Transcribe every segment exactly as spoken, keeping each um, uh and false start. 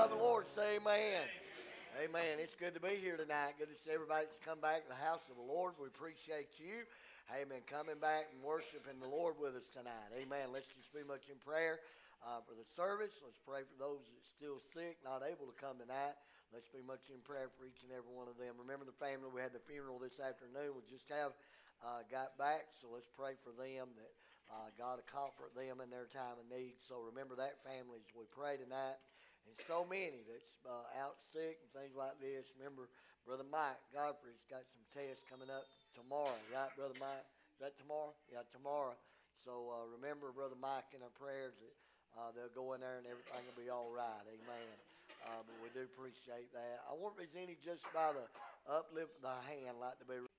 love the Lord, say amen. Amen. It's good to be here tonight. Good to see everybody that's come back to the house of the Lord. We appreciate you. Amen. Coming back and worshiping the Lord with us tonight. Amen. Let's just be much in prayer uh, for the service. Let's pray for those that are still sick, not able to come tonight. Let's be much in prayer for each and every one of them. Remember the family, we had the funeral this afternoon. We just have uh, got back, so let's pray for them that uh, God will comfort them in their time of need. So remember that family as we pray tonight. And so many that's uh, out sick and things like this. Remember, Brother Mike Godfrey's got some tests coming up tomorrow, right, Brother Mike? Is that tomorrow? Yeah, tomorrow. So uh, remember Brother Mike in our prayers that uh, they'll go in there and everything will be all right. Amen. Uh, but we do appreciate that. I wonder if there's any just by the uplift of the hand like to be.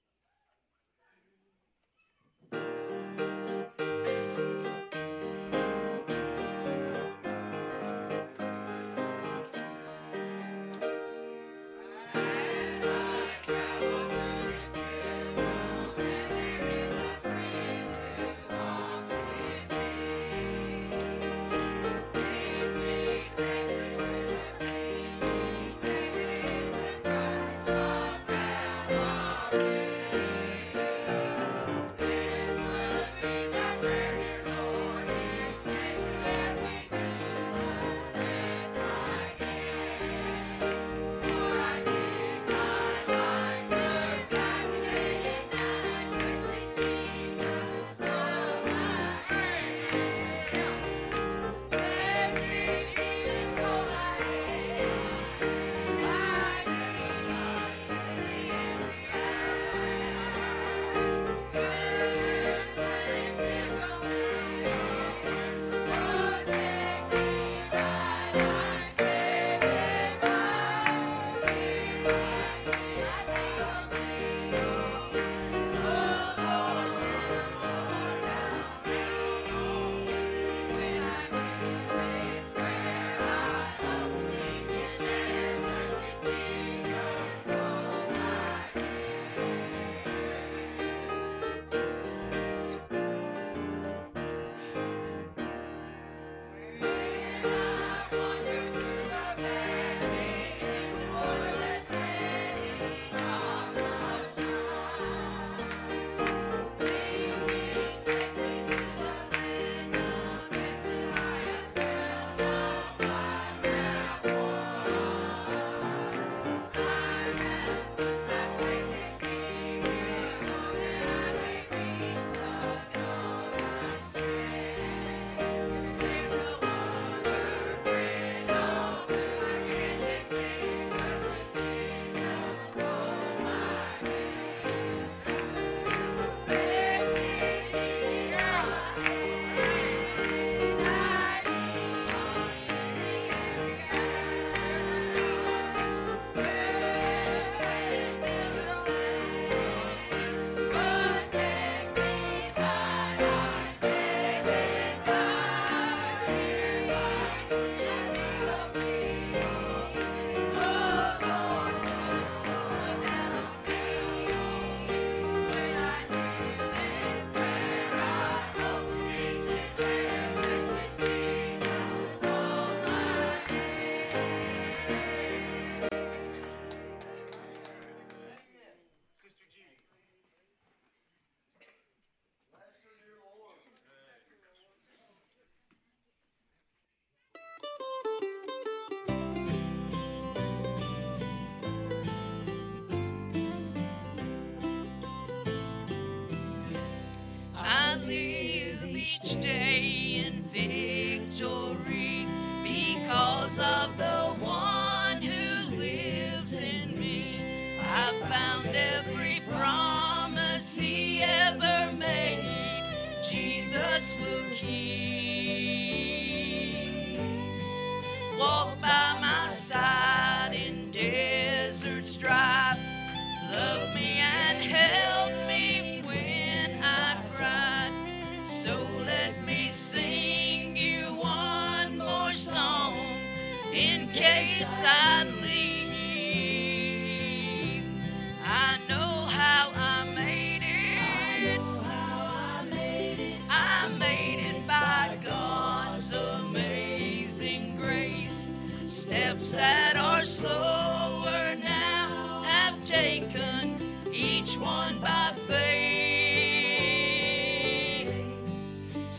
Each day in victory because of the one who lives in me. I've found every promise he ever made, Jesus will keep. Walk by my side in desert strife, love me and help me when I cried. So let me sing you one more song in case I leave. I know how I made it. I know how I made it. I made it by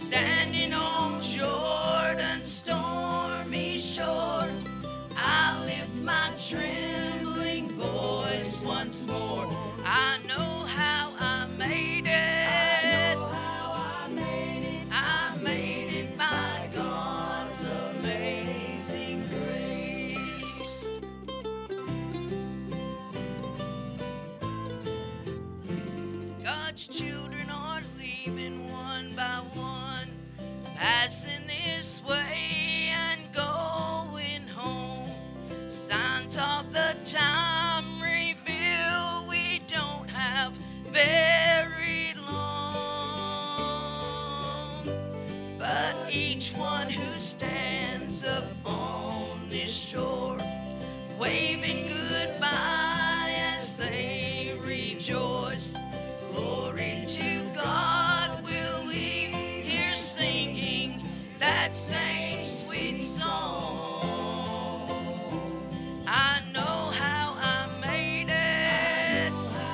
Standing on Jordan's stormy shore, I lift my trembling voice once more. I know how I made it. I know how I made it. I made it by God's amazing grace. God's children are leaving one by one, passing this way and going home. Signs of the time reveal we don't have very long. But each one who stands up on this shore, waving goodbye as they rejoice. Glory to God, we'll leave here singing that same sweet song. I know how I made it.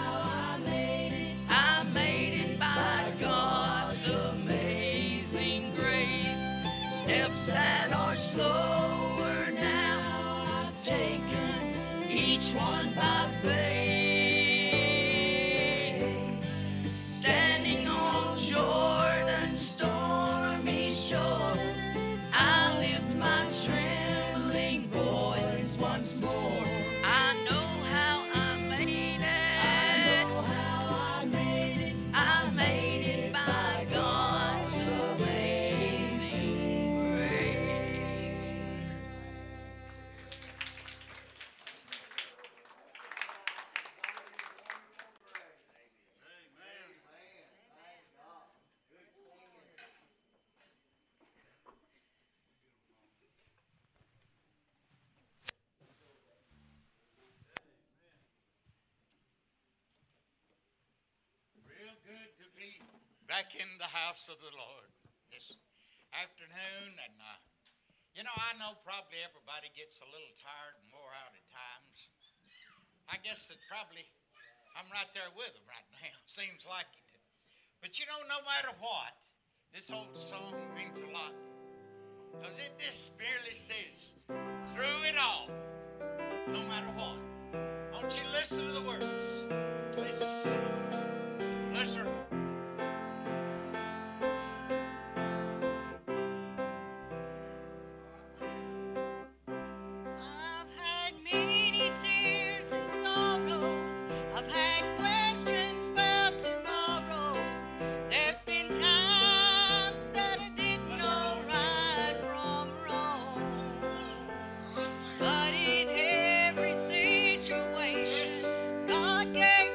I made it by God's amazing grace. Steps that are slower now, I've taken each one by faith. Standing on Jordan's stormy shore, I lift my trembling voice once more. I know how I made it. I know how I made it. I made it by God's amazing grace. Real good to be back in the house of the Lord this afternoon. And, uh, you know, I know probably everybody gets a little tired and wore out at times. I guess that probably I'm right there with them right now. Seems like it. But, you know, no matter what, this old song means a lot. Because it just merely says, through it all, no matter what. Won't you listen to the words? Listen to the songs. Bless her Lord. I've had many tears and sorrows. I've had questions about tomorrow. There's been times that I didn't know right from wrong. But in every situation, God gave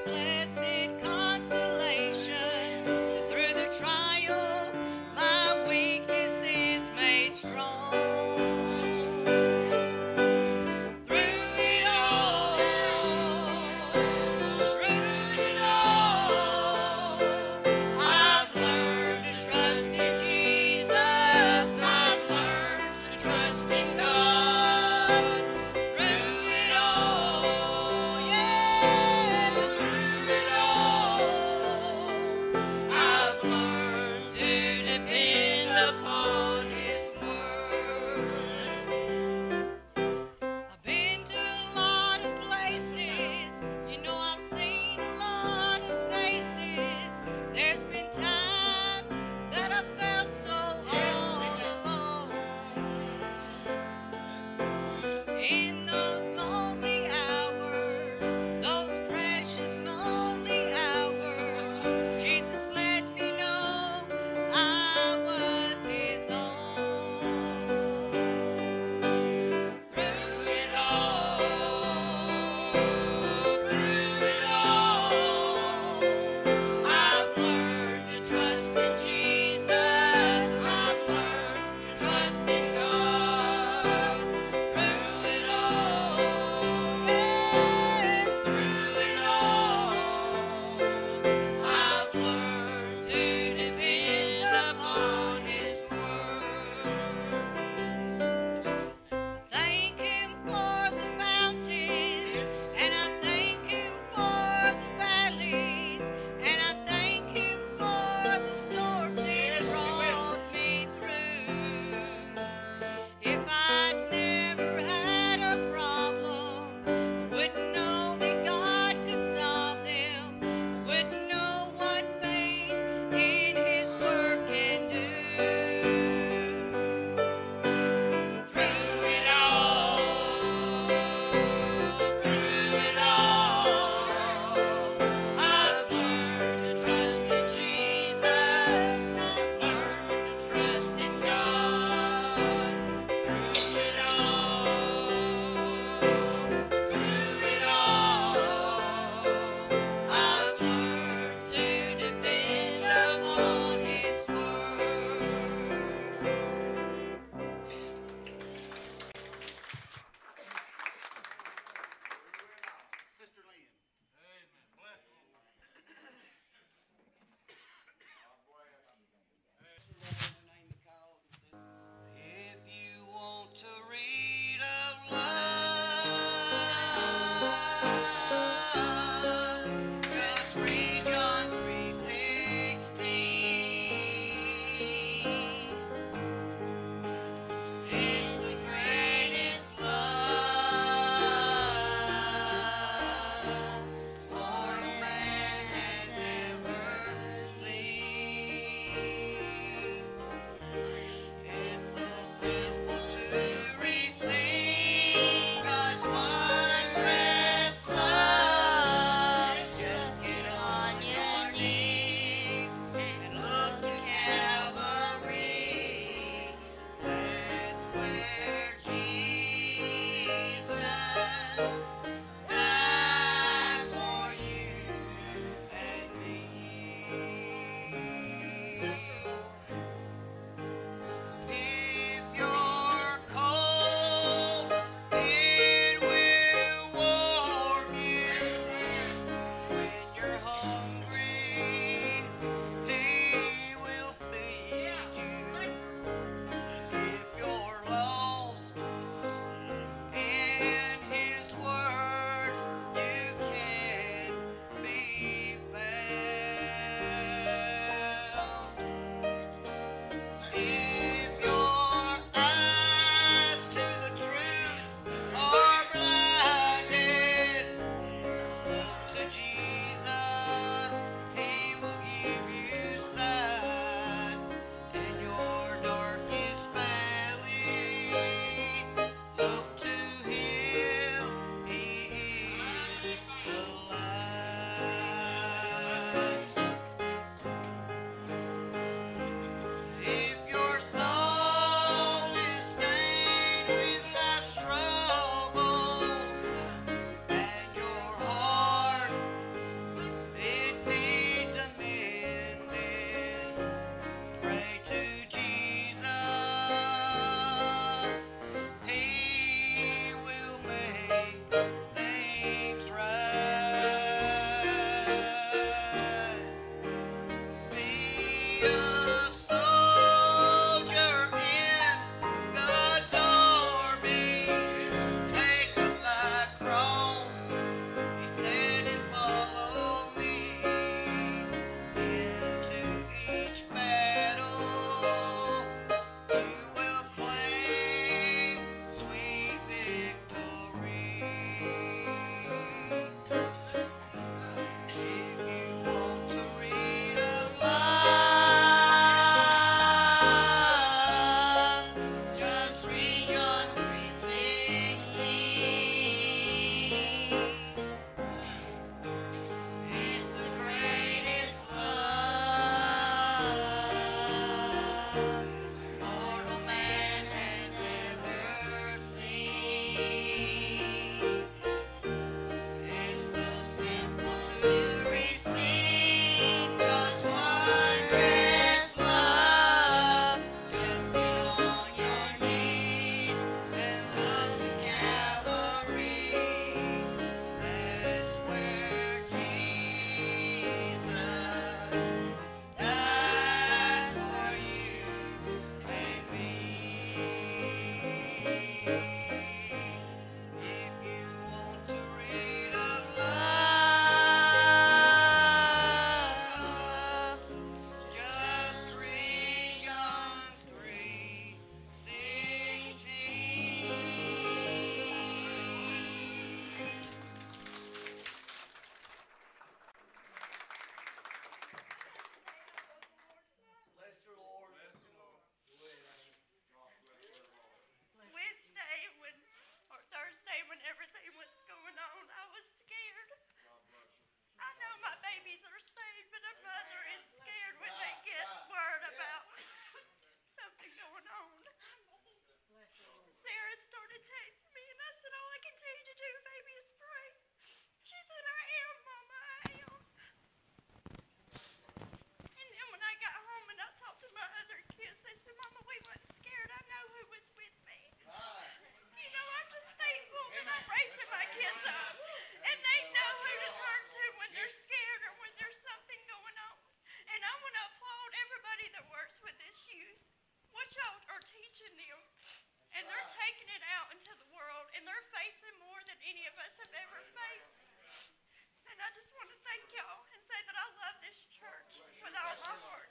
any of us have ever faced. And I just want to thank y'all and say that I love this church with all my heart.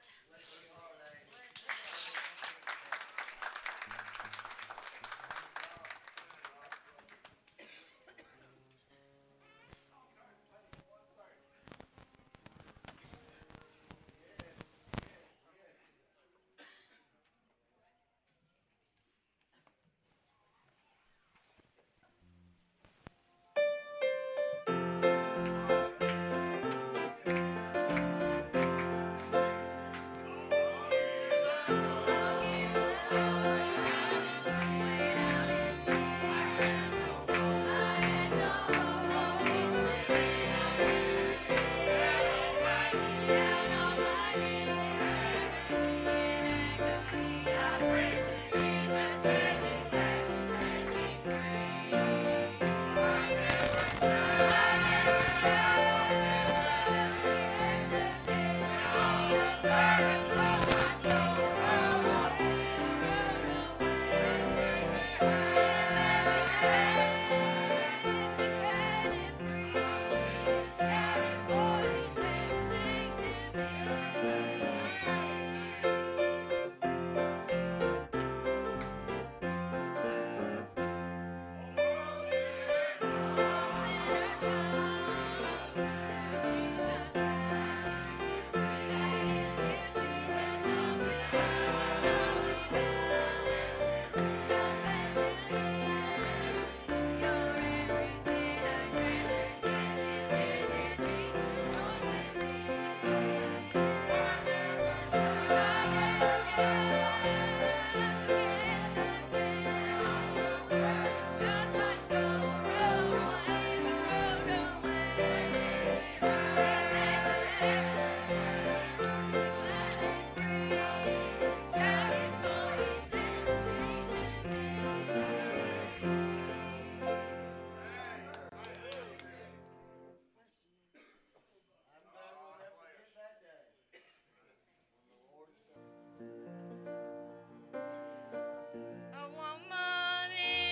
A woman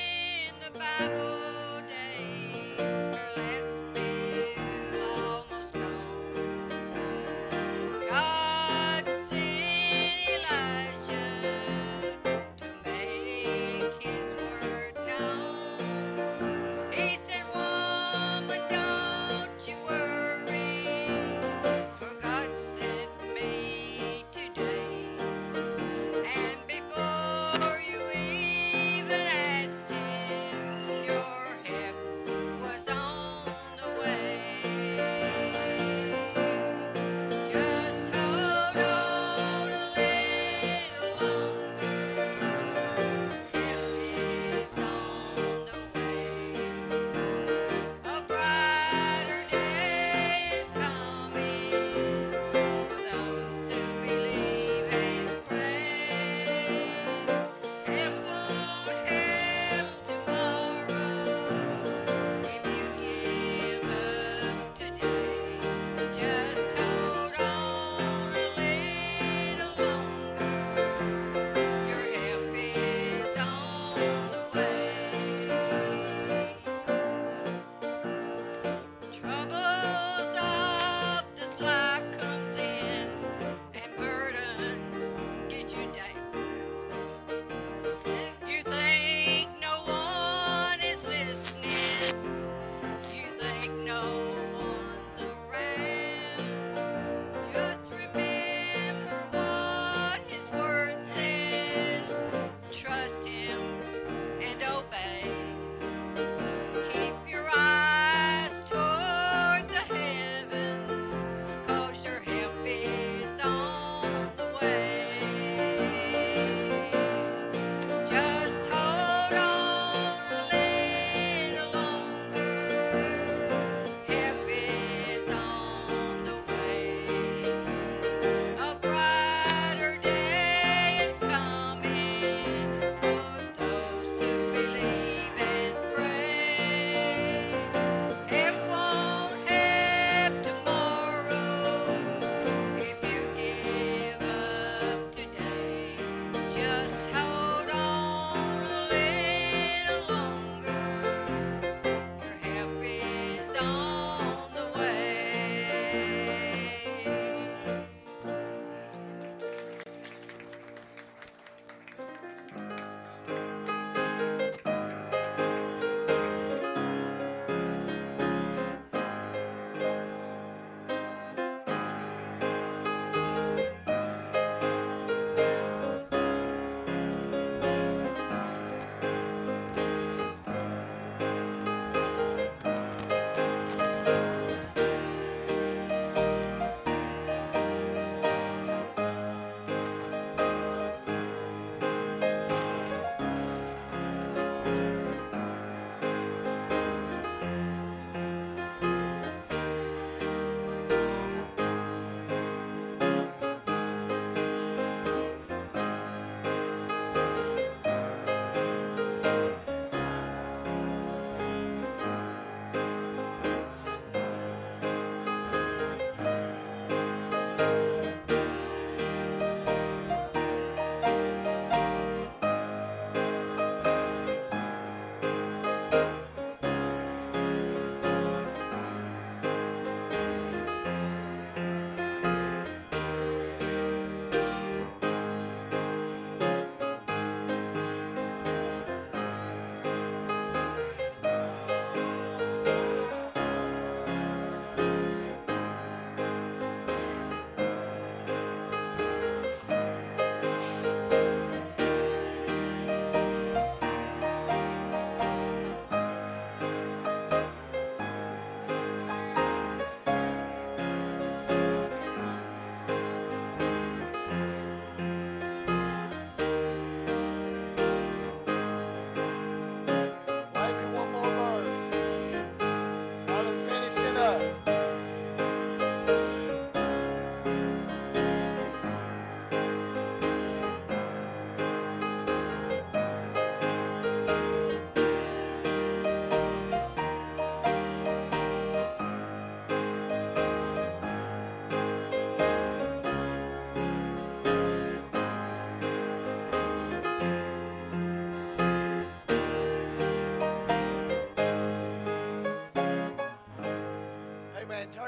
in the Bible days, her last meal almost gone. God sent Elijah to make His word known. He said, "Woman, don't you worry, for God sent me today." And before you even asked Him, your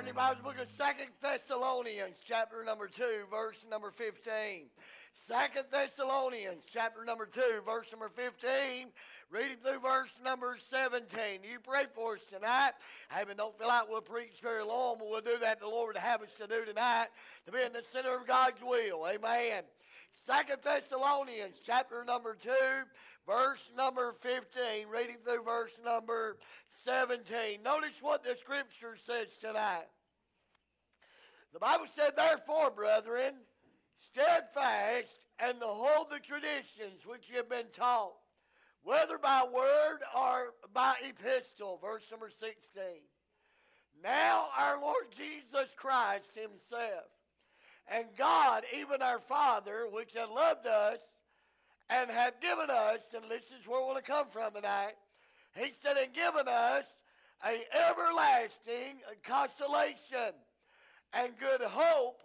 your Bibles, book of Second Thessalonians, chapter number two, verse number fifteen. Second Thessalonians, chapter number two, verse number fifteen, reading through verse number seventeen. You pray for us tonight. Amen. Don't feel like we'll preach very long, but we'll do that the Lord would have us to do tonight, to be in the center of God's will. Amen. Second Thessalonians, chapter number two, verse number fifteen, reading through verse number seventeen. Notice what the Scripture says tonight. The Bible said, therefore, brethren, steadfast and to hold the traditions which you have been taught, whether by word or by epistle. Verse number sixteen. Now our Lord Jesus Christ himself, and God, even our Father, which hath loved us, and hath given us, and this is where we want to come from tonight, he said, and given us an everlasting consolation and good hope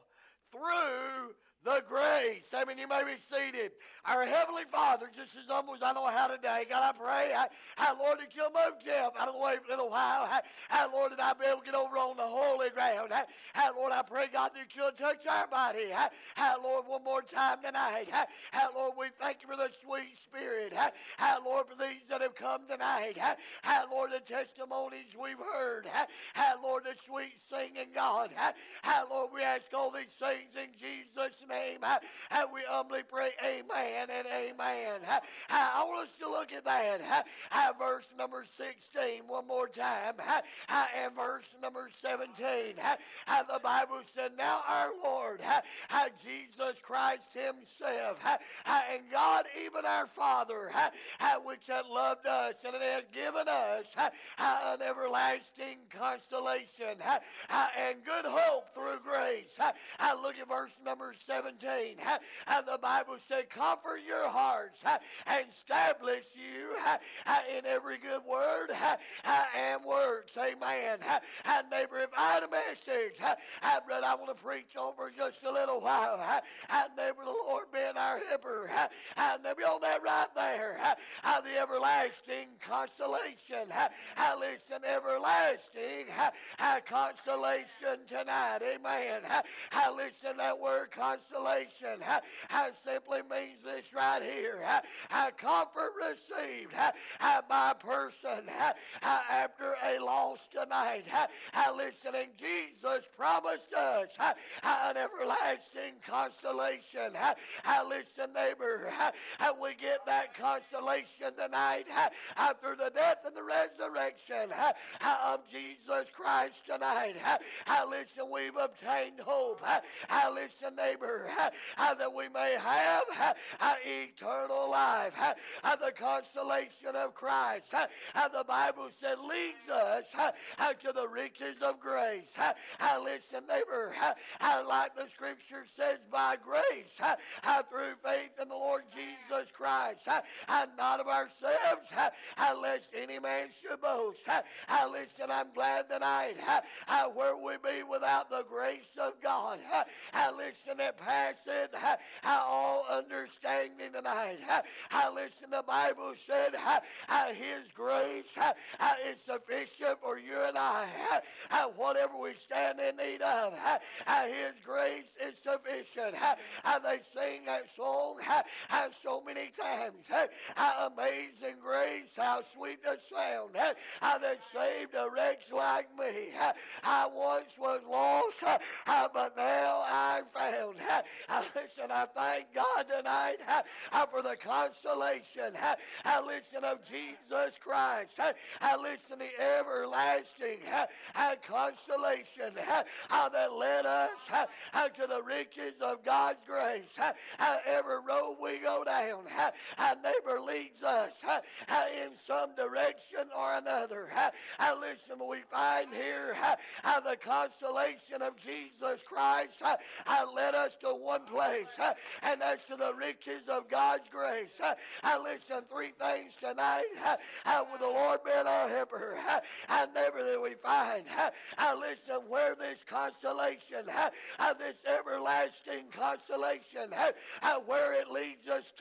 through the grace. I mean, you may be seated. Our Heavenly Father, just as humble as I know how today, God, I pray, I, I, Lord, that you'll move Jeff out of the way for a little while. I, I, Lord, that I'll be able to get over on the holy ground. I, I, Lord, I pray, God, that you'll touch our body. I, I, Lord, one more time tonight. I, I, Lord, we thank you for the sweet Spirit. I, I, Lord, for these that have come tonight. I, I, Lord, the testimonies we've heard. I, I, Lord, the sweet singing, God. I, I, Lord, we ask all these things in Jesus' name. I, I, we humbly pray, amen. And amen. I, I want us to look at that. I, I, verse number sixteen, one more time. I, I, and verse number seventeen. I, I, the Bible said, now our Lord, I, I, Jesus Christ himself, I, I, and God, even our Father, I, I, which hath loved us, and it hath given us I, I, an everlasting consolation I, I, and good hope through grace. I, I look at verse number seventeen. I, I, the Bible said, comfort your hearts uh, and establish you uh, uh, in every good word uh, uh, and works. Amen. Uh, uh, neighbor, if I had a message, uh, uh, brother, I want to preach over just a little while. Uh, uh, neighbor, the Lord being our helper. Uh, uh, neighbor, on that right there, uh, uh, the everlasting consolation. Uh, uh, listen, everlasting uh, uh, consolation tonight. Amen. Uh, uh, listen, that word consolation uh, uh, simply means this right here. Uh, uh, comfort received uh, uh, by a person uh, uh, after a loss tonight. Uh, uh, listening, Jesus promised us uh, uh, an everlasting consolation. Uh, uh, listen, neighbor, uh, uh, we get that consolation tonight uh, uh, through the death and the resurrection uh, uh, of Jesus Christ tonight. Uh, uh, listen, we've obtained hope. Uh, uh, listen, neighbor, uh, uh, that we may have uh, uh, eternal life. Uh, uh, the consolation of Christ, uh, uh, the Bible said, leads us uh, uh, to the riches of grace. Uh, uh, listen, neighbor, uh, uh, like the Scripture says, by grace, uh, uh, through faith in the Lord Jesus Christ, uh, uh, not of ourselves, uh, uh, lest any man should boast. Uh, uh, listen, I'm glad tonight uh, uh, where we be without the grace of God. Uh, uh, listen, it passeth uh, uh, all understanding tonight. Uh, uh, listen, the Bible said uh, uh, his grace uh, uh, is sufficient for you and I. Uh, uh, whatever we stand in need of, uh, uh, his grace is sufficient. Uh, uh, they sing that song uh, uh, so many times. Uh, uh, amazing grace, how sweet the sound uh, uh, that saved a wretch like me. Uh, I once was lost, uh, uh, but now I'm found. Uh, uh, listen, I thank God tonight uh, uh, for the consolation, uh, uh, listen, of Jesus Christ. Uh, uh, listen, the everlasting uh, uh, consolation uh, uh, that led us uh, uh, to the riches of God's grace. Uh, uh, every road we go down, uh, uh, neighbor, leads us uh, uh, in some direction or another. Uh, uh, listen, we find here uh, uh, the consolation of Jesus Christ uh, uh, led us to one place, uh, and that's to the riches of God's grace. Uh, uh, listen, three things tonight uh, uh, with the Lord being our helper. Uh, uh, neighbor, that we find, uh, uh, listen, where this consolation, uh, uh, this everlasting consolation, uh, uh, where it leads us to tonight.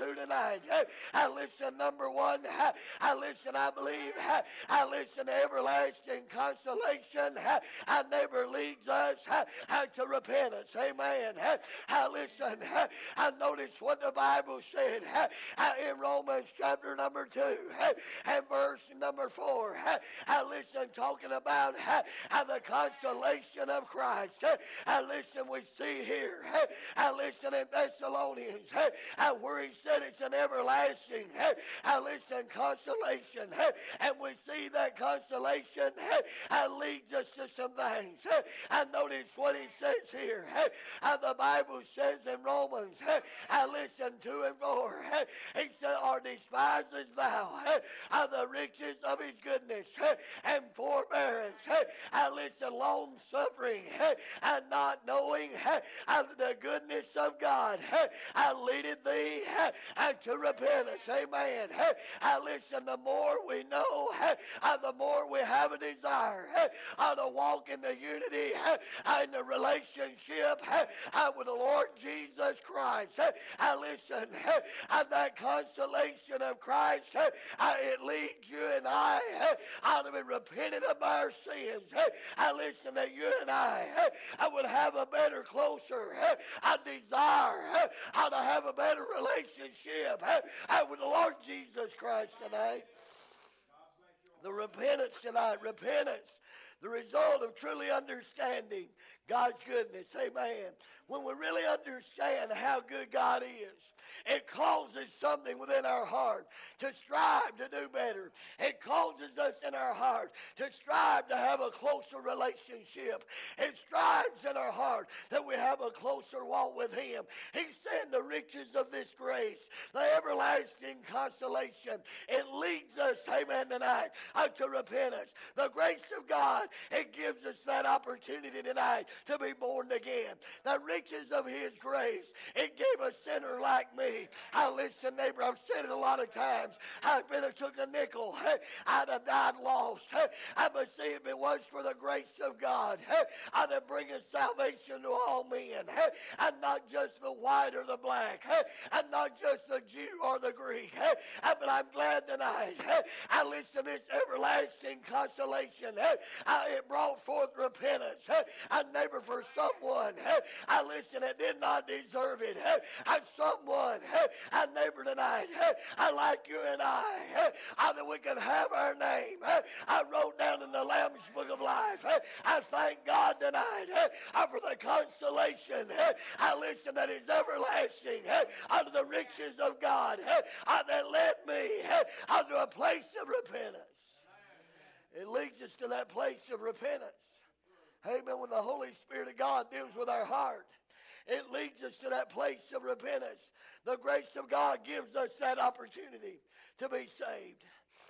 tonight. I listen, number one, I listen, I believe, I listen, everlasting consolation. Our neighbor leads us to repentance. Amen. I listen, I notice what the Bible said in Romans chapter number two and verse number four. I listen, talking about the consolation of Christ. I listen, we see here, I listen in Thessalonians, where he said it's an everlasting, I listen, consolation. And we see that consolation leads us to some things. I notice what he says here. The Bible says in Romans, I listen to and four. He said, or despisest thou the riches of his goodness and forbearance. I listen, long suffering and not knowing the goodness of God. I leaded thee to repentance. Amen. I listen, the more we know, the more we have a desire to walk in the unity and the relationship with the Lord Jesus Christ. I listen, that consolation of Christ, it leads you and I out of be repentant of our sins. I listen, that you and I, I would have a better, closer, I desire how to have a better relationship with the Lord Jesus Christ tonight. The repentance tonight, repentance, the result of truly understanding God's goodness. Amen. When we really understand how good God is, it causes something within our heart to strive to do better. It causes us in our heart to strive to have a closer relationship. It strives in our heart that we have a closer walk with him. He's saying the riches of this grace, the everlasting consolation, it leads us, amen, tonight unto repentance. The grace of God, it gives us that opportunity tonight to be born again. The riches of his grace, it gave a sinner like me. I listen, neighbor, I've said it a lot of times. I've been and took a nickel. I'd have died lost. I but see, if it was for the grace of God, I'd have bringing salvation to all men, and not just the white or the black, and not just the Jew or the Greek. But I'm glad tonight. I listen, this everlasting consolation, it brought forth repentance. A neighbor, for someone, I listen, that did not deserve it. And someone, a neighbor tonight, I like you and I, I that we can have our name. I wrote down in the Lamb's Book of Life. I thank God tonight for the consolation. I listen, that is everlasting unto the riches of God that led me unto a place of repentance. It leads us to that place of repentance. Amen. When the Holy Spirit of God deals with our heart, it leads us to that place of repentance. The grace of God gives us that opportunity to be saved.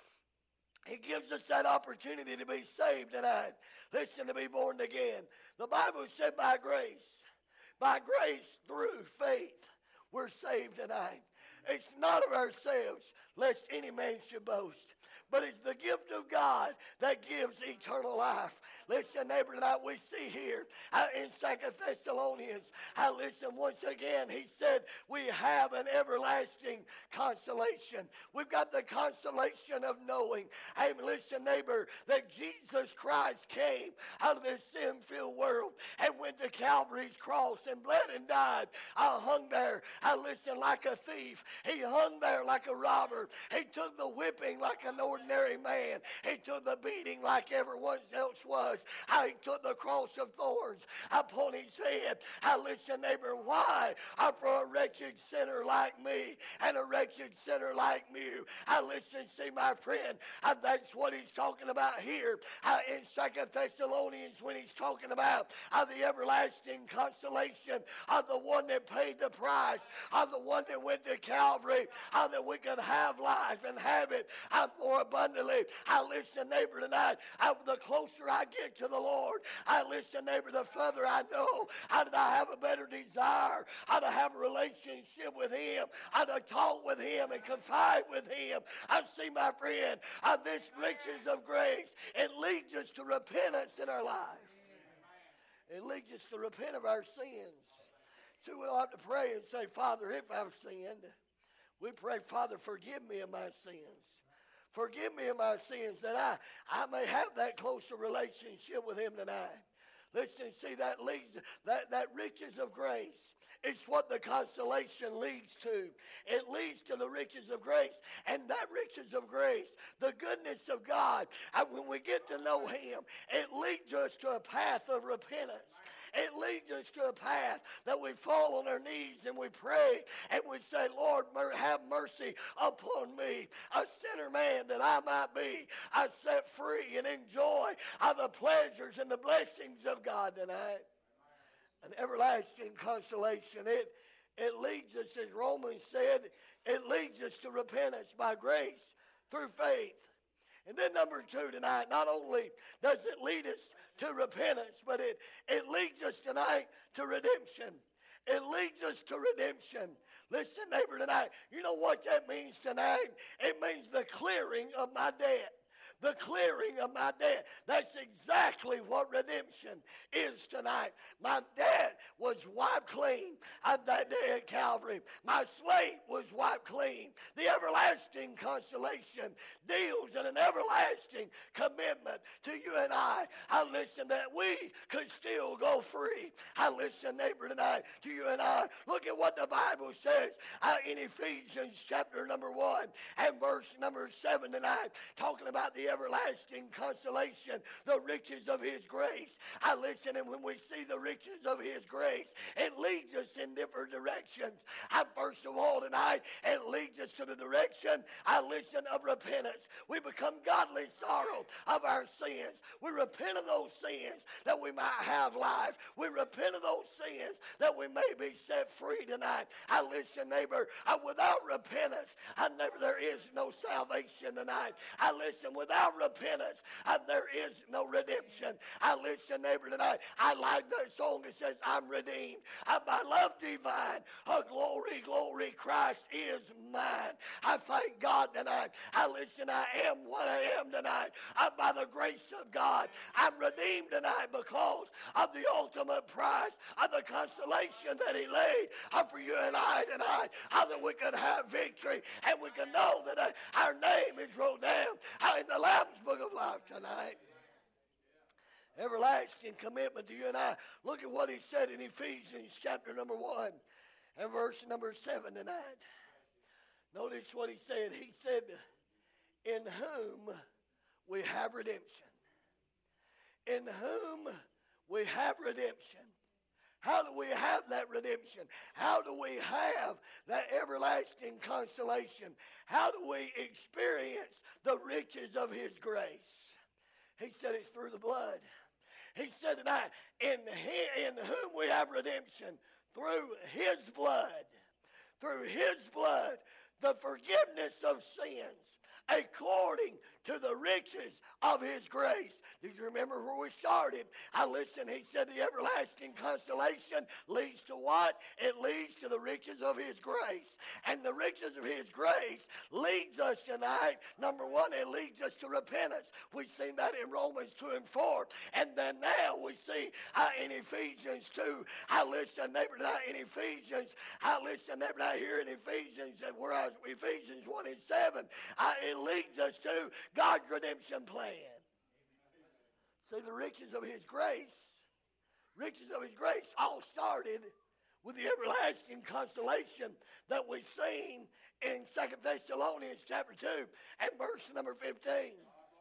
He gives us that opportunity to be saved tonight. Listen, to be born again. The Bible said by grace, by grace through faith, we're saved tonight. It's not of ourselves, lest any man should boast. But it's the gift of God that gives eternal life. Listen, neighbor, tonight we see here uh, in Second Thessalonians, uh, listen, once again, he said we have an everlasting consolation. We've got the consolation of knowing, hey, listen, neighbor, that Jesus Christ came out of this sin-filled world and went to Calvary's cross and bled and died. I hung there, I listen, like a thief. He hung there like a robber. He took the whipping like an ordinary man. He took the beating like everyone else was. He took the cross of thorns upon his head. I listen, neighbor, why? For a wretched sinner like me and a wretched sinner like you. I listen, see, my friend, and that's what he's talking about here uh, in Second Thessalonians, when he's talking about uh, the everlasting consolation of the one that paid the price, of the one that went to Calvary, uh, that we can have life and have it uh, more abundantly. I listen, neighbor, tonight, uh, the closer I get to the Lord, I listen, neighbor, the further I know how did I have a better desire, how to have a relationship with him, how to talk with him and confide with him. I see, my friend, uh, this riches of grace, it leads us to repentance in our life. It leads us to repent of our sins. So we'll have to pray and say, Father, if I've sinned, We pray, Father, forgive me of my sins. Forgive me of my sins that I, I may have that closer relationship with him tonight. Listen, see, that leads, that, that riches of grace. It's what the consolation leads to. It leads to the riches of grace. And that riches of grace, the goodness of God, and when we get to know him, it leads us to a path of repentance. It leads us to a path that we fall on our knees and we pray and we say, Lord, have mercy upon me, a sinner man that I might be. I set free and enjoy of the pleasures and the blessings of God tonight. An everlasting consolation. It, it leads us, as Romans said, it leads us to repentance by grace through faith. And then number two tonight, not only does it lead us to repentance, but it, it leads us tonight to redemption. It leads us to redemption. Listen, neighbor, tonight, you know what that means tonight? It means the clearing of my debt. The clearing of my debt. That's exactly what redemption is tonight. My debt was wiped clean on that day at Calvary. My slate was wiped clean. The everlasting consolation deals in an everlasting commitment to you and I. I listen that we could still go free. I listen, neighbor, tonight to you and I. Look at what the Bible says uh, in Ephesians chapter number one and verse number seven tonight, talking about the everlasting consolation, the riches of his grace. I listen, and when we see the riches of his grace, it leads us in different directions. I, first of all tonight, it leads us to the direction, I listen, of repentance. We become godly sorrow of our sins. We repent of those sins that we might have life. We repent of those sins that we may be set free tonight. I listen, neighbor, I, without repentance, I never, there is no salvation tonight. I listen, without repentance, uh, there is no redemption. I listen, neighbor, tonight. I like that song that says, I'm redeemed. Uh, by love divine, oh, glory, glory, Christ is mine. I thank God tonight. I listen, I am what I am tonight. Uh, by the grace of God, I'm redeemed tonight because of the ultimate price of the consolation that he laid uh, for you and I tonight, uh, that we can have victory and we can know that uh, our name is wrote down uh, in the Lamb's Book of Life tonight. Everlasting commitment to you and I. Look at what he said in Ephesians chapter number one and verse number seven tonight. Notice what he said. He said, in whom we have redemption. In whom we have redemption. How do we have that redemption? How do we have that everlasting consolation? How do we experience the riches of his grace? He said it's through the blood. He said tonight, in, he, in whom we have redemption, through his blood, through his blood, the forgiveness of sins, according to the riches of his grace. Did you remember where we started? I listened. He said the everlasting consolation leads to what? It leads to the riches of his grace. And the riches of his grace leads us tonight. Number one, it leads us to repentance. We've seen that in Romans two and four. And then now we see uh, in Ephesians two. I listen, neighbor, tonight in Ephesians. I listen, neighbor, tonight here in Ephesians, whereas Ephesians one and seven, uh, it leads us to God's redemption plan. See, the riches of his grace, riches of his grace all started with the everlasting consolation that we've seen in Second Thessalonians chapter two and verse number fifteen.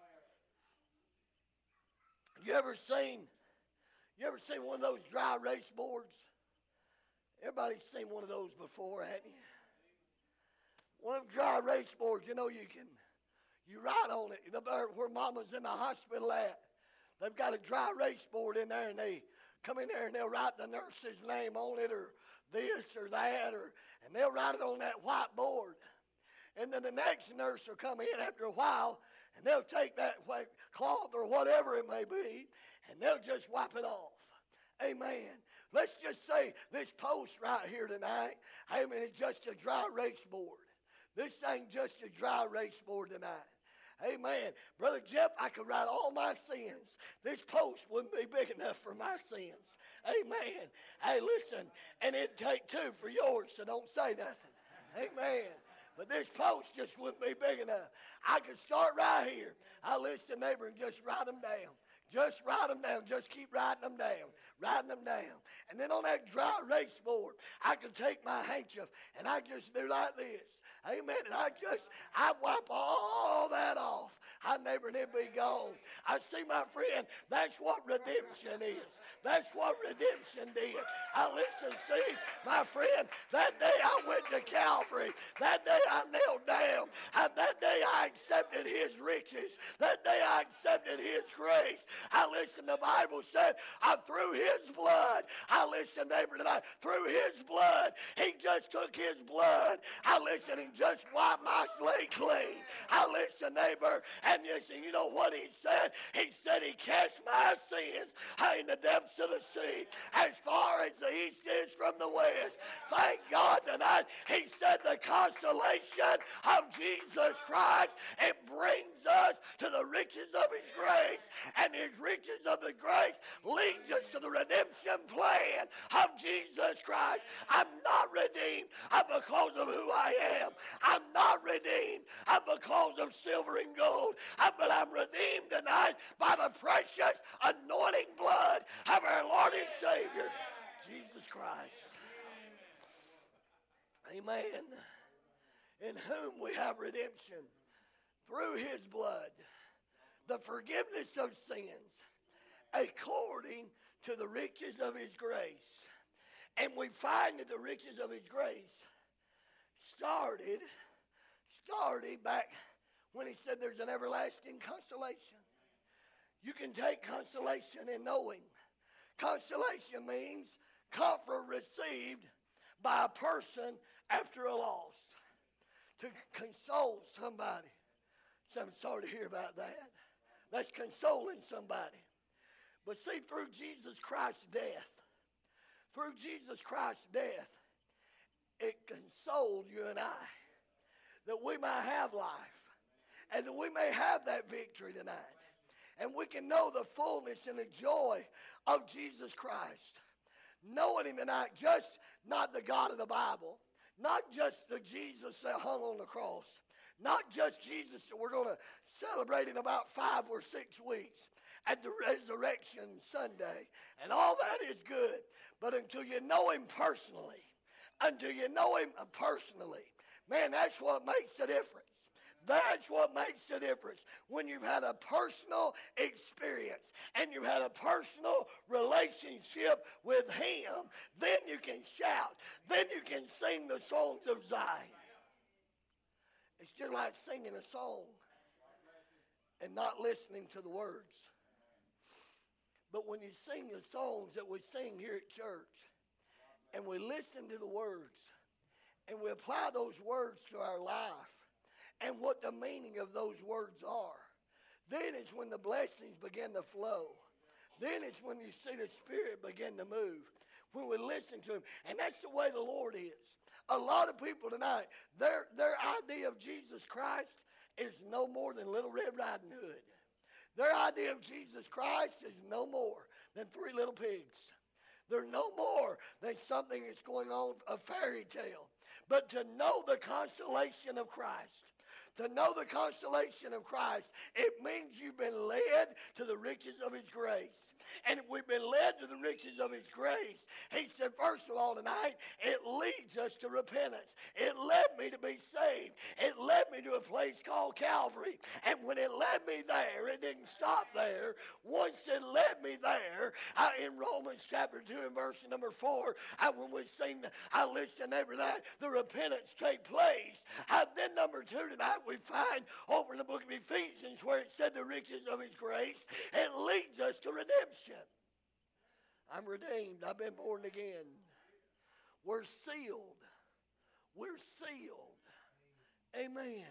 You ever seen, you ever seen one of those dry erase boards? Everybody's seen one of those before, haven't you? One of them dry erase boards, you know, you can, you write on it. Where mama's in the hospital at, they've got a dry erase board in there, and they come in there and they'll write the nurse's name on it, or this or that, or and they'll write it on that white board. And then the next nurse will come in after a while, and they'll take that white cloth or whatever it may be, and they'll just wipe it off. Amen. Let's just say this post right here tonight, amen, it's just a dry erase board. This ain't just a dry erase board tonight. Amen. Brother Jeff, I could write all my sins. This post wouldn't be big enough for my sins. Amen. Hey, listen, and it'd take two for yours, so don't say nothing. Amen. this post just wouldn't be big enough. I could start right here. I listen to neighbor and just write them down. Just write them down. Just keep writing them down. Writing them down. And then on that dry erase board, I could take my handkerchief and I just do like this. Amen. And I just, I wipe all that off. I neighbor and it'd be gone. I see, my friend, that's what redemption is. That's what redemption did. I listen, see, my friend, that day I went to Calvary. That day I knelt down. I, that day I accepted his riches. That day I accepted his grace. I listen, the Bible said, I through his blood. I listen, neighbor, tonight, through his blood. He just took his blood. I listen, and just wiped my slate clean. I listen, neighbor, and listen, you know what he said? He said he cast my sins in the depths of the sea, as far as the east is from the west. Thank God tonight, he said the consolation of Jesus Christ, it brings us to the riches of his grace, and his riches of the grace leads us to the redemption plan of Jesus Christ. I'm not redeemed because of who I am. I'm not redeemed because of silver and gold, but I'm redeemed tonight by the precious anointing blood of our Lord and Savior, Jesus Christ. Amen. In whom we have redemption through his blood, the forgiveness of sins, according to the riches of his grace. And we find that the riches of his grace started, started back when he said there's an everlasting consolation. You can take consolation in knowing. Consolation means comfort received by a person after a loss. To console somebody. So I'm sorry to hear about that. That's consoling somebody. But see, through Jesus Christ's death, through Jesus Christ's death, it consoled you and I that we might have life and that we may have that victory tonight. And we can know the fullness and the joy of Jesus Christ. Knowing him tonight, just not the God of the Bible, not just the Jesus that hung on the cross, not just Jesus that we're going to celebrate in about five or six weeks at the Resurrection Sunday. And all that is good. But until you know him personally, until you know him personally, man, that's what makes the difference. That's what makes the difference. When you've had a personal experience and you've had a personal relationship with him, then you can shout. Then you can sing the songs of Zion. It's just like singing a song and not listening to the words. But when you sing the songs that we sing here at church and we listen to the words and we apply those words to our life, and what the meaning of those words are, then it's when the blessings begin to flow. Then it's when you see the Spirit begin to move, when we listen to him. And that's the way the Lord is. A lot of people tonight, their, their idea of Jesus Christ is no more than Little Red Riding Hood. Their idea of Jesus Christ is no more than Three Little Pigs. They're no more than something that's going on, a fairy tale. But to know the consolation of Christ, to know the consolation of Christ, it means you've been led to the riches of his grace. And if we've been led to the riches of his grace, he said, first of all tonight, it leads us to repentance. It led me to be saved. It led me to a place called Calvary. And when it led me there, it didn't stop there. Once it led me there, I, in Romans chapter two and verse number four, I, when we sing, I listen every night, the repentance take place. I, then number two tonight, we find over in the book of Ephesians where it said the riches of his grace. It leads us to redemption. I'm redeemed. I've been born again. We're sealed. We're sealed. Amen.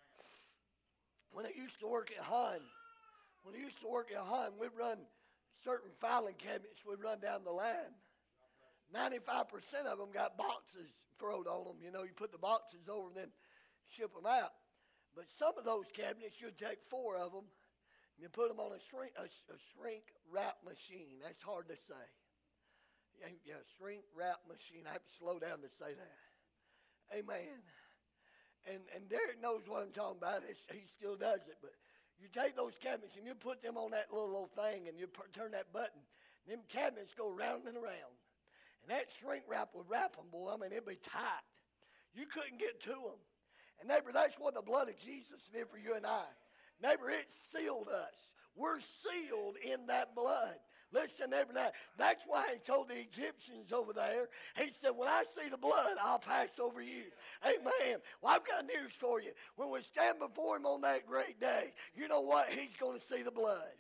When I used to work at Hun, when I used to work at Hun, we'd run certain filing cabinets. We'd run down the line. ninety-five percent of them got boxes thrown on them. You know, you put the boxes over and then ship them out. But some of those cabinets, you'd take four of them, and you put them on a shrink, a, a shrink wrap machine. That's hard to say. Yeah, yeah, shrink wrap machine. I have to slow down to say that. Amen. and, and Derek knows what I'm talking about. It's, he still does it. But you take those cabinets and you put them on that little old thing and you per- turn that button. And them cabinets go round and around. And that shrink wrap would wrap them, boy. I mean, it'd be tight. You couldn't get to them. And neighbor, that's what the blood of Jesus did for you and I. Neighbor, it sealed us. We're sealed in that blood. Listen, neighbor, now, that's why he told the Egyptians over there, he said, when I see the blood, I'll pass over you. Amen. Well, I've got news for you. When we stand before him on that great day, you know what? He's going to see the blood.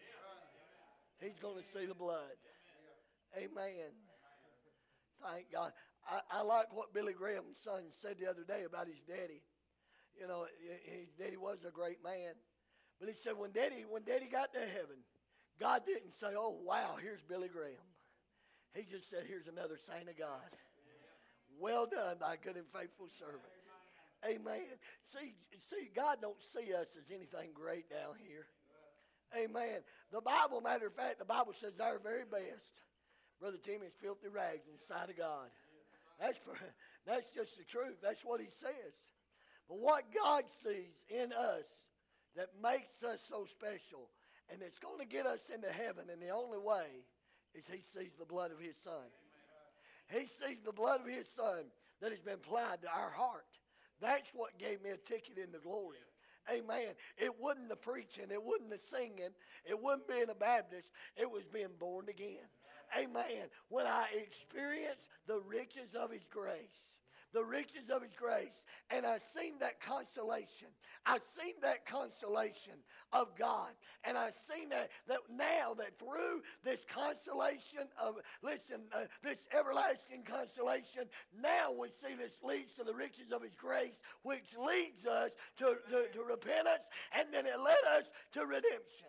He's going to see the blood. Amen. Thank God. I, I like what Billy Graham's son said the other day about his daddy. You know, his daddy was a great man. But he said when daddy, when daddy got to heaven, God didn't say, oh, wow, here's Billy Graham. He just said, here's another saint of God. Well done, thy good and faithful servant. Amen. See, see, God don't see us as anything great down here. Amen. The Bible, matter of fact, the Bible says our very best. Brother Timmy is filthy rags in the sight of God. That's, that's just the truth. That's what he says. But what God sees in us that makes us so special, and it's going to get us into heaven, and the only way is he sees the blood of his son. He sees the blood of his son that has been applied to our heart. That's what gave me a ticket into glory. Amen. It wasn't the preaching. It wasn't the singing. It wasn't being a Baptist. It was being born again. Amen. When I experienced the riches of his grace, the riches of his grace, and I seen that consolation. I seen that consolation of God, and I seen that that now that through this consolation of listen, uh, this everlasting consolation, now we see this leads to the riches of his grace, which leads us to, to, to repentance, and then it led us to redemption.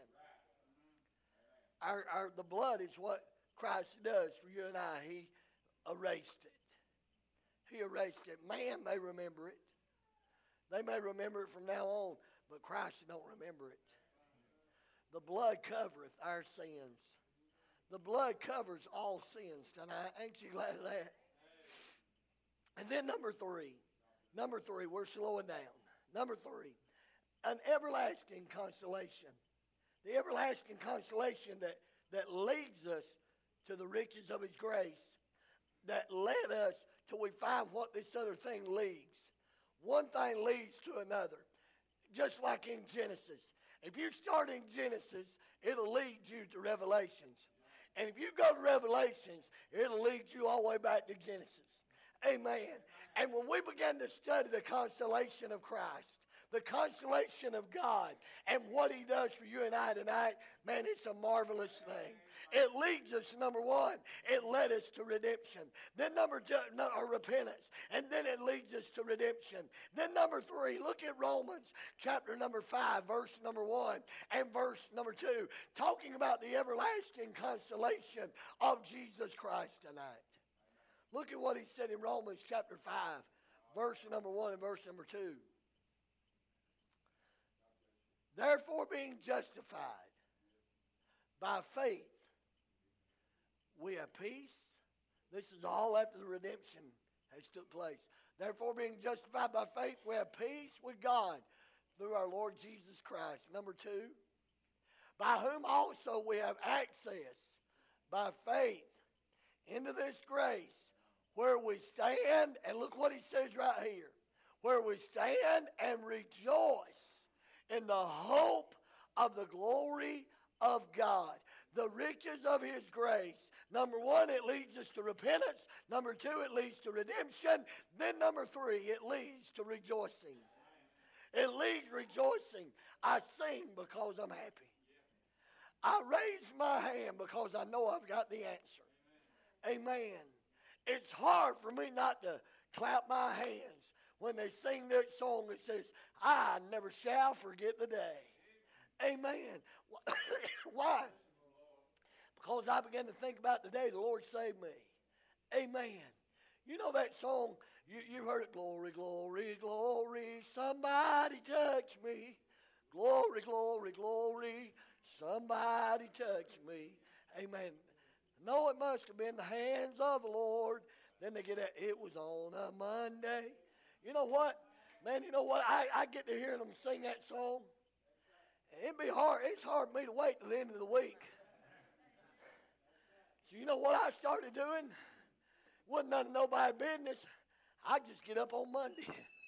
Our, our the blood is what Christ does for you and I. He erased it. He erased it. Man may remember it. They may remember it from now on, but Christ don't remember it. The blood covereth our sins. The blood covers all sins tonight. Ain't you glad of that? And then number three. Number three, we're slowing down. Number three, an everlasting consolation. The everlasting consolation that, that leads us to the riches of his grace, that led us till we find what this other thing leads. One thing leads to another. Just like in Genesis. If you start in Genesis, it'll lead you to Revelations. And if you go to Revelations, it'll lead you all the way back to Genesis. Amen. And when we begin to study the consolation of Christ, the consolation of God, and what he does for you and I tonight, man, it's a marvelous thing. It leads us, number one, it led us to redemption. Then number two, no, or repentance. And then it leads us to redemption. Then number three, look at Romans chapter number five, verse number one, and verse number two, talking about the everlasting consolation of Jesus Christ tonight. Look at what he said in Romans chapter five, verse number one and verse number two. Therefore, being justified by faith, we have peace. This is all after the redemption has took place. Therefore, being justified by faith, we have peace with God through our Lord Jesus Christ. Number two, by whom also we have access by faith into this grace where we stand, and look what he says right here, where we stand and rejoice in the hope of the glory of God. The riches of his grace. Number one, it leads us to repentance. Number two, it leads to redemption. Then number three, it leads to rejoicing. It leads rejoicing. I sing because I'm happy. I raise my hand because I know I've got the answer. Amen. It's hard for me not to clap my hands when they sing that song that says, I never shall forget the day. Amen. Why? Because I began to think about the day the Lord saved me. Amen. You know that song, you, you heard it, glory, glory, glory, somebody touch me. Glory, glory, glory, somebody touch me. Amen. No, it must have been the hands of the Lord. Then they get it, it was on a Monday. You know what? Man, you know what? I, I get to hear them sing that song. It'd be hard. It's hard for me to wait till the end of the week. So you know what I started doing? Wasn't none of nobody's business. I just get up on Monday.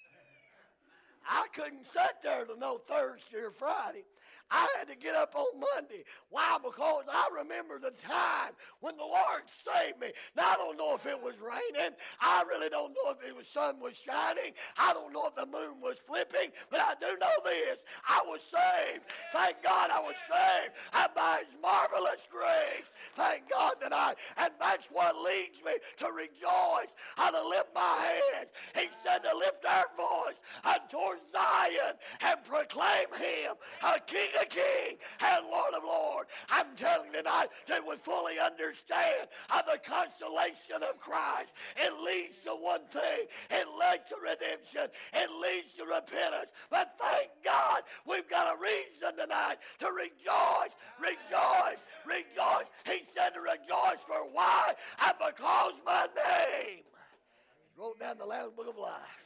I couldn't sit there till no Thursday or Friday. I had to get up on Monday. Why? Because I remember the time when the Lord saved me. Now, I don't know if it was raining. I really don't know if the sun was shining. I don't know if the moon was flipping. But I do know this. I was saved. Thank God I was saved. And by His marvelous grace, thank God that I, and that's what leads me to rejoice, how to lift my hands. He said to lift our voice towards Zion and proclaim Him a King of Kings and Lord of Lords. I'm telling you tonight that we fully understand how the consolation of Christ. It leads to one thing. It leads to redemption. It leads to repentance. But thank God we've got a reason tonight to rejoice, rejoice, rejoice. He said to rejoice for why? And because my name is wrote down in the Lamb's Book of Life.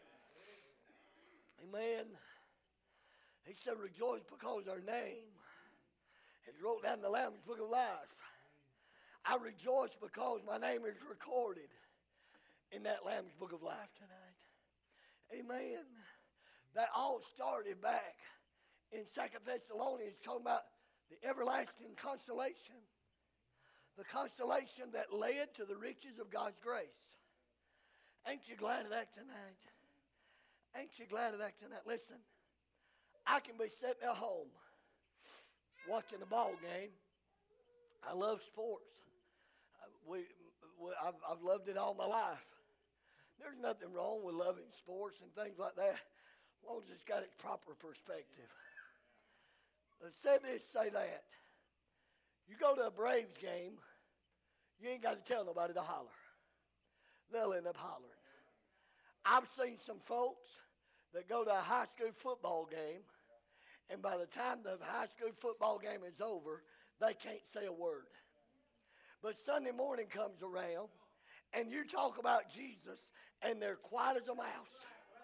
Amen. He said, rejoice because our name is wrote down in the Lamb's Book of Life. I rejoice because my name is recorded in that Lamb's Book of Life tonight. Amen. That all started back in Second Thessalonians, talking about the everlasting consolation. The consolation that led to the riches of God's grace. Ain't you glad of that tonight? Ain't you glad of that tonight? Listen. I can be sitting at home watching a ball game. I love sports. We, we, I've, I've loved it all my life. There's nothing wrong with loving sports and things like that, as long as it's got its proper perspective. But say this, say that. You go to a Braves game, you ain't got to tell nobody to holler. They'll end up hollering. I've seen some folks that go to a high school football game, and by the time the high school football game is over, they can't say a word. But Sunday morning comes around, and you talk about Jesus, and they're quiet as a mouse.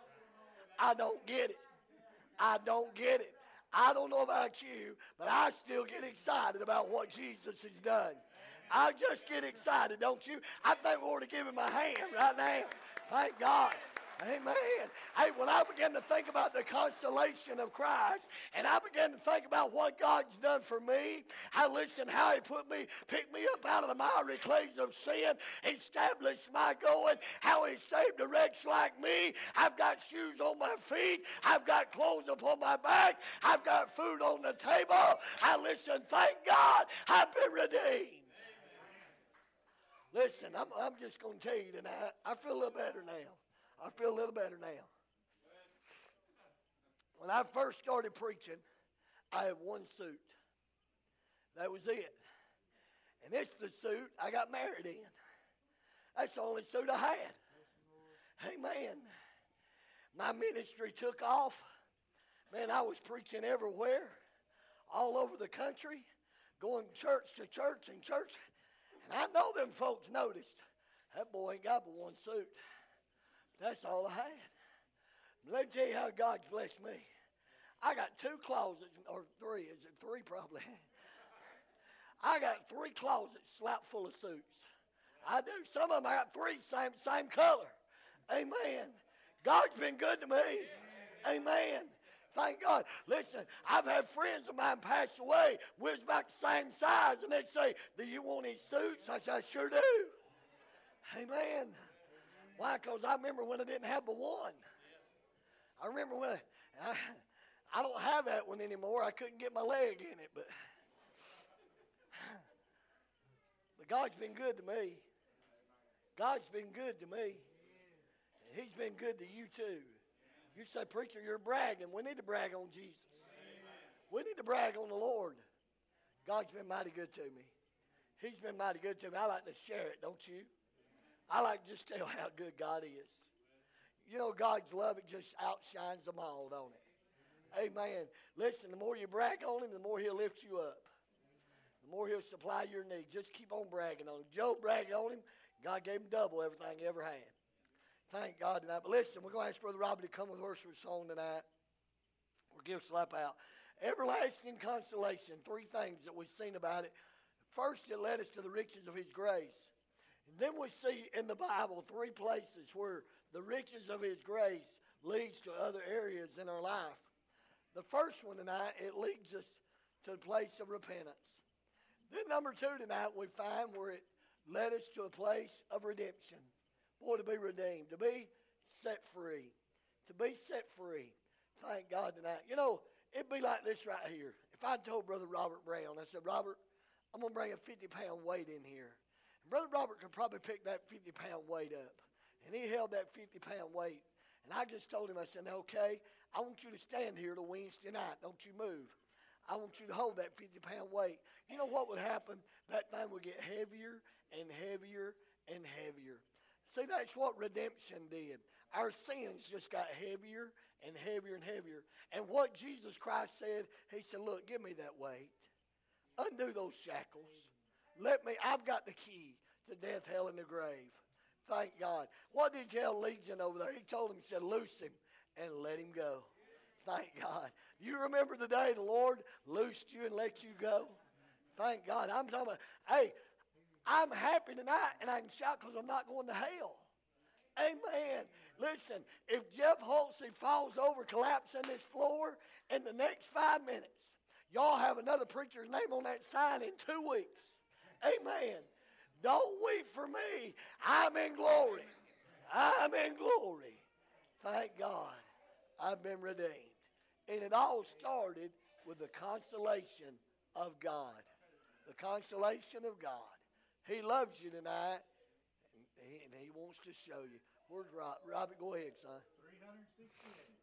I don't get it. I don't get it. I don't know about you, but I still get excited about what Jesus has done. I just get excited, don't you? I think we ought to give him a hand right now. Thank God. Amen. Hey, when I began to think about the consolation of Christ, and I began to think about what God's done for me, I listened how He put me, picked me up out of the miry clays of sin, established my going, how He saved a wretch like me. I've got shoes on my feet. I've got clothes upon my back. I've got food on the table. I listen, thank God I've been redeemed. Listen, I'm, I'm just going to tell you tonight, I feel a little better now. I feel a little better now. When I first started preaching, I had one suit. That was it. And it's the suit I got married in. That's the only suit I had. Amen. My ministry took off. Man, I was preaching everywhere, all over the country, going church to church and church. And I know them folks noticed, that boy ain't got but one suit. That's all I had. Let me tell you how God's blessed me. I got two closets, or three, is it three probably? I got three closets slapped full of suits. I do. Some of them I got three same same color. Amen. God's been good to me. Amen. Thank God. Listen, I've had friends of mine pass away. We was about the same size, and they'd say, do you want these suits? I said, I sure do. Amen. Why? Because I remember when I didn't have but one. I remember when I, I don't have that one anymore. I couldn't get my leg in it, but but God's been good to me. God's been good to me. And He's been good to you too. You say, preacher, you're bragging. We need to brag on Jesus. We need to brag on the Lord. God's been mighty good to me. He's been mighty good to me. I like to share it, don't you? I like to just tell how good God is. You know, God's love, it just outshines them all, don't it? Amen. Listen, the more you brag on Him, the more He'll lift you up. The more He'll supply your needs. Just keep on bragging on Him. Job bragged on Him. God gave him double everything he ever had. Thank God tonight. But listen, we're going to ask Brother Robbie to come and worship a song tonight. We'll give a slap out. Everlasting consolation. Three things that we've seen about it. First, it led us to the riches of his grace. And then we see in the Bible three places where the riches of his grace leads to other areas in our life. The first one tonight, it leads us to a place of repentance. Then number two tonight, we find where it led us to a place of redemption. Boy, to be redeemed, to be set free, to be set free. Thank God tonight. You know, it'd be like this right here. If I told Brother Robert Brown, I said, Robert, I'm going to bring a fifty-pound weight in here. And Brother Robert could probably pick that fifty-pound weight up. And he held that fifty-pound weight. And I just told him, I said, okay, I want you to stand here till Wednesday night. Don't you move. I want you to hold that fifty-pound weight. You know what would happen? That thing would get heavier and heavier and heavier. See, that's what redemption did. Our sins just got heavier and heavier and heavier. And what Jesus Christ said, he said, look, give me that weight. Undo those shackles. Let me, I've got the key to death, hell, and the grave. Thank God. What did he tell Legion over there? He told him, he said, loose him and let him go. Thank God. You remember the day the Lord loosed you and let you go? Thank God. I'm talking about, hey, I'm happy tonight, and I can shout because I'm not going to hell. Amen. Listen, if Jeff Halsey falls over, collapses on this floor in the next five minutes, y'all have another preacher's name on that sign in two weeks. Amen. Don't weep for me. I'm in glory. I'm in glory. Thank God. I've been redeemed. And it all started with the consolation of God. The consolation of God. He loves you tonight, and he, and he wants to show you. Where's Rob? Robert, go ahead, son. three hundred sixty-eight.